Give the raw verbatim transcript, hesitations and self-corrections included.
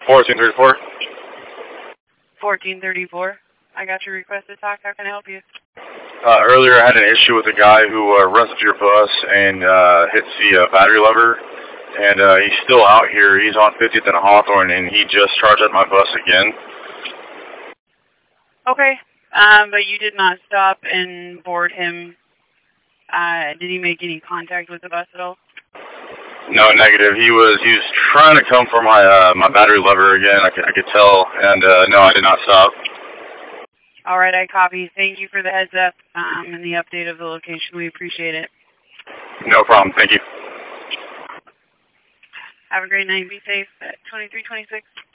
fourteen thirty-four. fourteen thirty-four. I got your request to talk. How can I help you? Uh, earlier I had an issue with a guy who uh, runs up to your bus and uh, hits the uh, battery lever, and uh, he's still out here. He's on fiftieth and Hawthorne, and he just charged up my bus again. Okay, um, but you did not stop and board him. Uh, did he make any contact with the bus at all? No, negative. He was he was trying to come for my uh, my battery lever again. I could, I could tell, and uh, no, I did not stop. All right, I copy. Thank you for the heads up um, and the update of the location. We appreciate it. No problem. Thank you. Have a great night. Be safe at twenty-three twenty-six.